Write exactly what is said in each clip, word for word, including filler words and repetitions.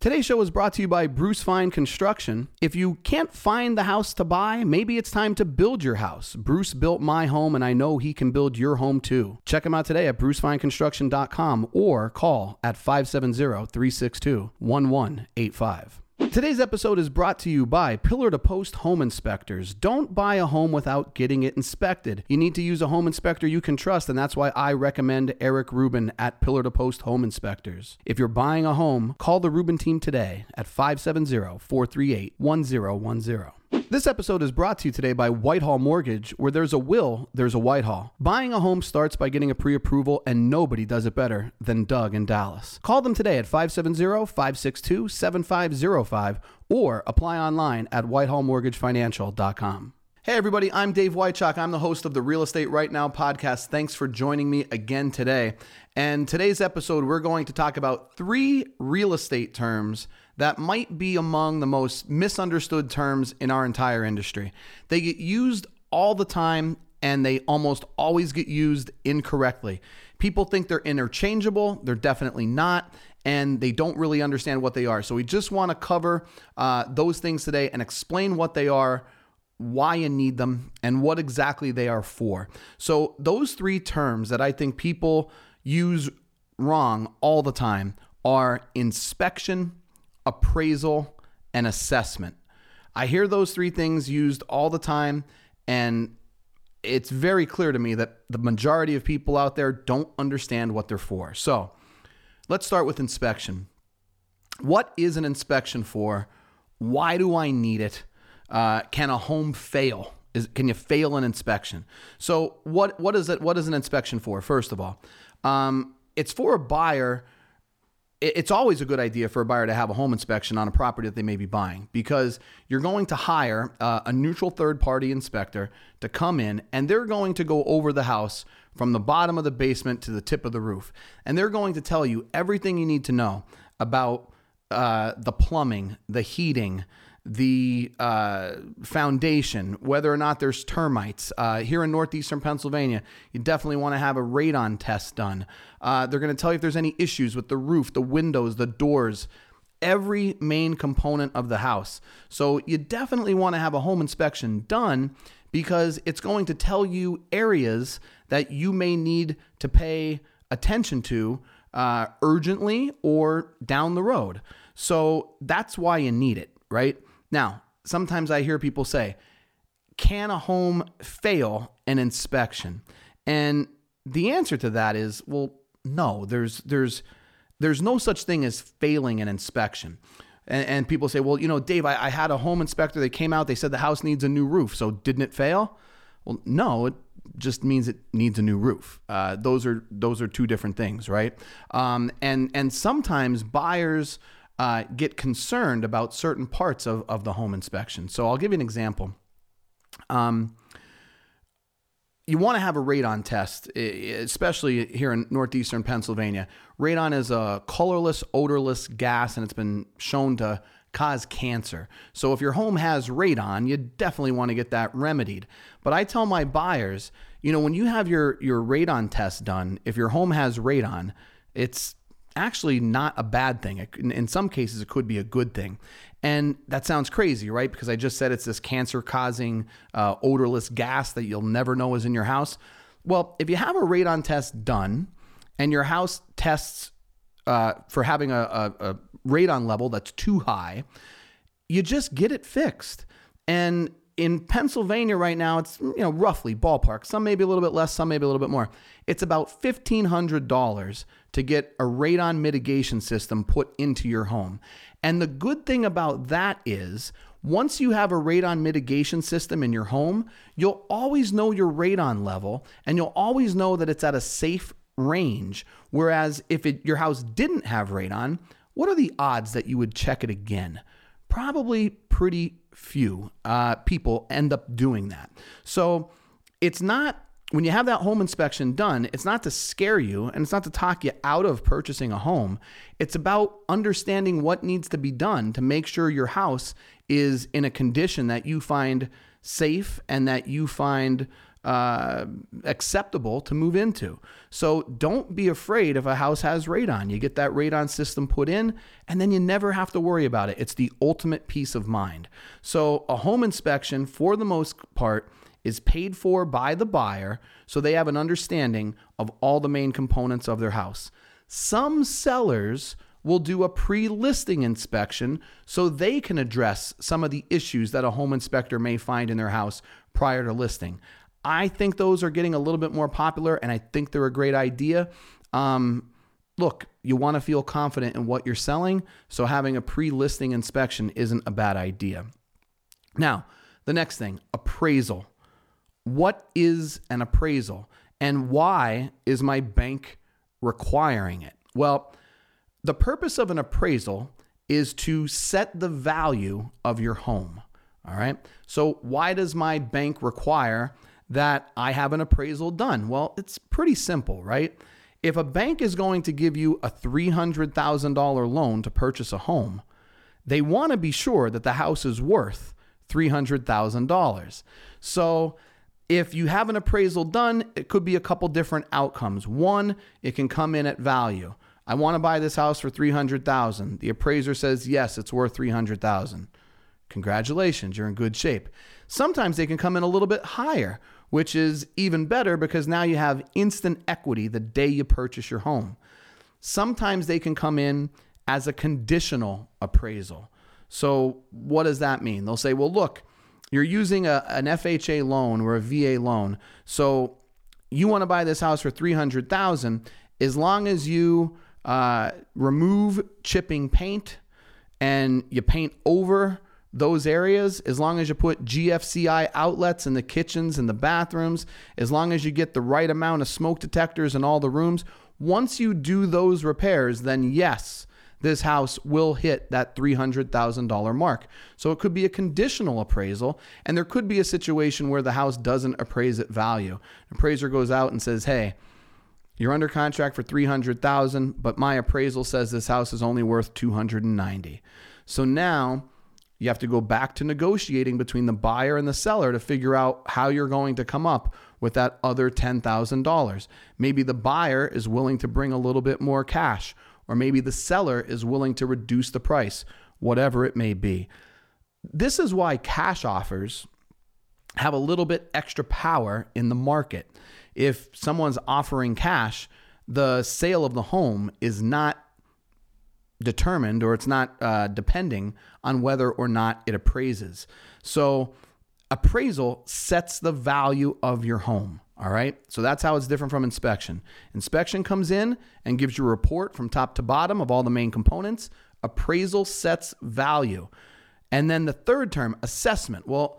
Today's show is brought to you by Bruce Fine Construction. If you can't find the house to buy, maybe it's time to build your house. Bruce built my home, and I know he can build your home too. Check him out today at bruce fine construction dot com or call at five seven zero, three six two, one one eight five. Today's episode is brought to you by Pillar to Post Home Inspectors. Don't buy a home without getting it inspected. You need to use a home inspector you can trust, and that's why I recommend Eric Rubin at Pillar to Post Home Inspectors. If you're buying a home, call the Rubin team today at five seven zero, four three eight, one zero one zero. This episode is brought to you today by Whitehall Mortgage. Where there's a will, there's a Whitehall. Buying a home starts by getting a pre-approval, and nobody does it better than Doug in Dallas. Call them today at five seven zero, five six two, seven five zero five or apply online at whitehall mortgage financial dot com. Hey everybody, I'm Dave Wychak. I'm the host of the Real Estate Right Now podcast. Thanks for joining me again today. And today's episode, we're going to talk about three real estate terms that might be among the most misunderstood terms in our entire industry. They get used all the time, and they almost always get used incorrectly. People think they're interchangeable. They're definitely not, and they don't really understand what they are. So we just want to cover uh, those things today and explain what they are, why you need them, and what exactly they are for. So those three terms that I think people use wrong all the time are inspection, appraisal, and assessment. I hear those three things used all the time, and it's very clear to me that the majority of people out there don't understand what they're for. So let's start with inspection. What is an inspection for? Why do I need it? Uh, can a home fail? Is, can you fail an inspection? So what what is it? What is an inspection for? First of all, um, it's for a buyer. It's always a good idea for a buyer to have a home inspection on a property that they may be buying, because you're going to hire uh, a neutral third-party inspector to come in, and they're going to go over the house from the bottom of the basement to the tip of the roof. And they're going to tell you everything you need to know about uh, the plumbing, the heating, the uh, foundation, whether or not there's termites. Uh, here in northeastern Pennsylvania, you definitely want to have a radon test done. Uh, they're going to tell you if there's any issues with the roof, the windows, the doors, every main component of the house. So you definitely want to have a home inspection done, because it's going to tell you areas that you may need to pay attention to uh, urgently or down the road. So that's why you need it, right? Now, sometimes I hear people say, can a home fail an inspection? And the answer to that is, well, no, there's there's there's no such thing as failing an inspection. And, and people say, well, you know, Dave, I, I had a home inspector. They came out, they said the house needs a new roof. So didn't it fail? Well, no, it just means it needs a new roof. Uh, those are those are two different things, right? Um, and and sometimes buyers Uh, get concerned about certain parts of, of the home inspection. So I'll give you an example. Um, you want to have a radon test, especially here in northeastern Pennsylvania. Radon is a colorless, odorless gas, and it's been shown to cause cancer. So if your home has radon, you definitely want to get that remedied. But I tell my buyers, you know, when you have your, your radon test done, if your home has radon, it's actually not a bad thing. In some cases, it could be a good thing. And that sounds crazy, right? Because I just said it's this cancer-causing uh, odorless gas that you'll never know is in your house. Well, if you have a radon test done and your house tests uh, for having a, a, a radon level that's too high, you just get it fixed. And in Pennsylvania right now, it's, you know, roughly ballpark. Some maybe a little bit less, some maybe a little bit more. It's about fifteen hundred dollars to get a radon mitigation system put into your home. And the good thing about that is, once you have a radon mitigation system in your home, you'll always know your radon level, and you'll always know that it's at a safe range. Whereas if it, your house didn't have radon, what are the odds that you would check it again? Probably pretty few uh, people end up doing that. So it's not, when you have that home inspection done, it's not to scare you, and it's not to talk you out of purchasing a home. It's about understanding what needs to be done to make sure your house is in a condition that you find safe and that you find uh, acceptable to move into. So don't be afraid if a house has radon. You get that radon system put in, and then you never have to worry about it. It's the ultimate peace of mind. So a home inspection, for the most part, is paid for by the buyer, so they have an understanding of all the main components of their house. Some sellers will do a pre-listing inspection so they can address some of the issues that a home inspector may find in their house prior to listing. I think those are getting a little bit more popular, and I think they're a great idea. Um, look, you want to feel confident in what you're selling, so having a pre-listing inspection isn't a bad idea. Now, the next thing, appraisal. What is an appraisal, and why is my bank requiring it? Well, the purpose of an appraisal is to set the value of your home. All right. So why does my bank require that I have an appraisal done? Well, it's pretty simple, right? If a bank is going to give you a three hundred thousand dollars loan to purchase a home, they want to be sure that the house is worth three hundred thousand dollars. So if you have an appraisal done, it could be a couple different outcomes. One, it can come in at value. I want to buy this house for three hundred thousand dollars. The appraiser says, yes, it's worth three hundred thousand dollars. Congratulations, you're in good shape. Sometimes they can come in a little bit higher, which is even better because now you have instant equity the day you purchase your home. Sometimes they can come in as a conditional appraisal. So what does that mean? They'll say, well, look, you're using a, an F H A loan or a V A loan. So you want to buy this house for three hundred thousand dollars. As long as you uh, remove chipping paint and you paint over those areas, as long as you put G F C I outlets in the kitchens and the bathrooms, as long as you get the right amount of smoke detectors in all the rooms, once you do those repairs, then yes, this house will hit that three hundred thousand dollars mark. So it could be a conditional appraisal, and there could be a situation where the house doesn't appraise at value. An appraiser goes out and says, hey, you're under contract for three hundred thousand dollars, but my appraisal says this house is only worth two hundred ninety thousand dollars. So now you have to go back to negotiating between the buyer and the seller to figure out how you're going to come up with that other ten thousand dollars. Maybe the buyer is willing to bring a little bit more cash, or maybe the seller is willing to reduce the price, whatever it may be. This is why cash offers have a little bit extra power in the market. If someone's offering cash, the sale of the home is not determined, or it's not uh, depending on whether or not it appraises. So appraisal sets the value of your home. All right. So that's how it's different from inspection. Inspection comes in and gives you a report from top to bottom of all the main components. Appraisal sets value. And then the third term, assessment. Well,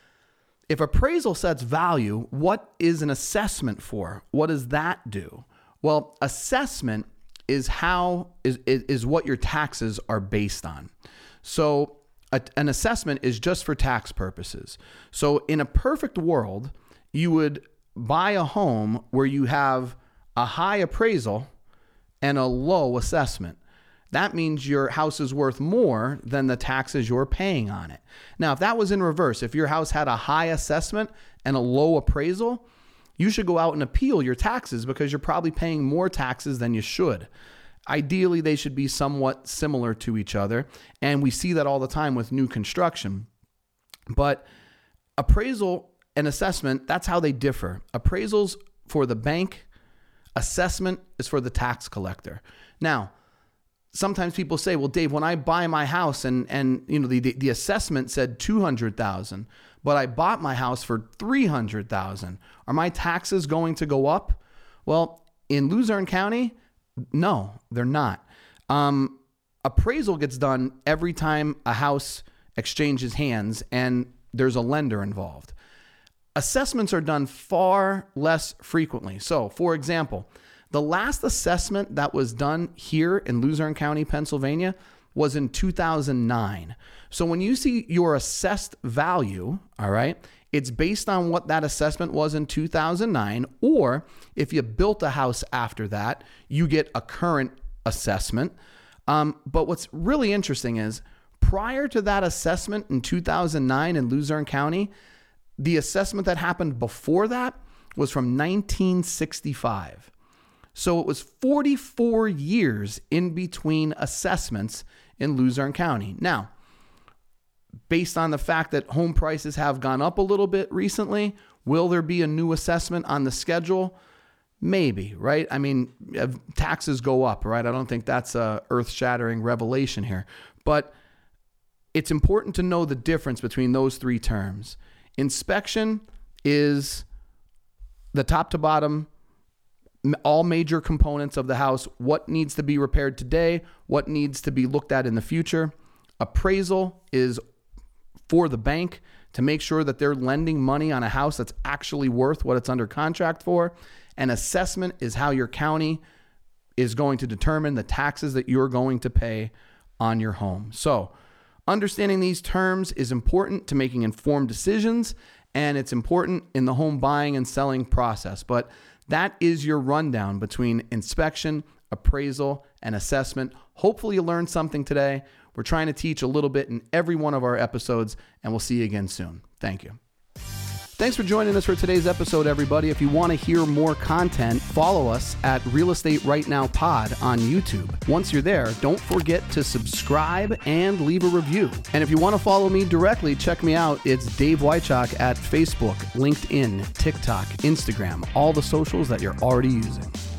if appraisal sets value, what is an assessment for? What does that do? Well, assessment is how is, is, is what your taxes are based on. So a, an assessment is just for tax purposes. So in a perfect world, you would buy a home where you have a high appraisal and a low assessment. That means your house is worth more than the taxes you're paying on it. Now, if that was in reverse, if your house had a high assessment and a low appraisal, you should go out and appeal your taxes because you're probably paying more taxes than you should. Ideally, they should be somewhat similar to each other, and we see that all the time with new construction. But appraisal and assessment, that's how they differ. Appraisals for the bank, assessment is for the tax collector. Now, sometimes people say, well, Dave, when I buy my house and, and you know, the, the, the assessment said two hundred thousand dollars, but I bought my house for three hundred thousand dollars, are my taxes going to go up? Well, in Luzerne County, no, they're not. Um, appraisal gets done every time a house exchanges hands and there's a lender involved. Assessments are done far less frequently. So, for example, the last assessment that was done here in Luzerne County, Pennsylvania, was in two thousand nine. So when you see your assessed value, all right, it's based on what that assessment was in two thousand nine, or if you built a house after that, you get a current assessment. Um, but what's really interesting is prior to that assessment in two thousand nine in Luzerne County, The assessment that happened before that was from nineteen sixty-five. So it was forty-four years in between assessments in Luzerne County. Now, based on the fact that home prices have gone up a little bit recently, will there be a new assessment on the schedule? Maybe, right? I mean, taxes go up, right? I don't think that's a earth-shattering revelation here. But it's important to know the difference between those three terms. Inspection is the top to bottom, all major components of the house, what needs to be repaired today, what needs to be looked at in the future. Appraisal is for the bank to make sure that they're lending money on a house that's actually worth what it's under contract for. And assessment is how your county is going to determine the taxes that you're going to pay on your home. So understanding these terms is important to making informed decisions, and it's important in the home buying and selling process. But that is your rundown between inspection, appraisal, and assessment. Hopefully you learned something today. We're trying to teach a little bit in every one of our episodes, and we'll see you again soon. Thank you. Thanks for joining us for today's episode, everybody. If you want to hear more content, follow us at Real Estate Right Now Pod on YouTube. Once you're there, don't forget to subscribe and leave a review. And if you want to follow me directly, check me out. It's Dave Wychak at Facebook, LinkedIn, TikTok, Instagram, all the socials that you're already using.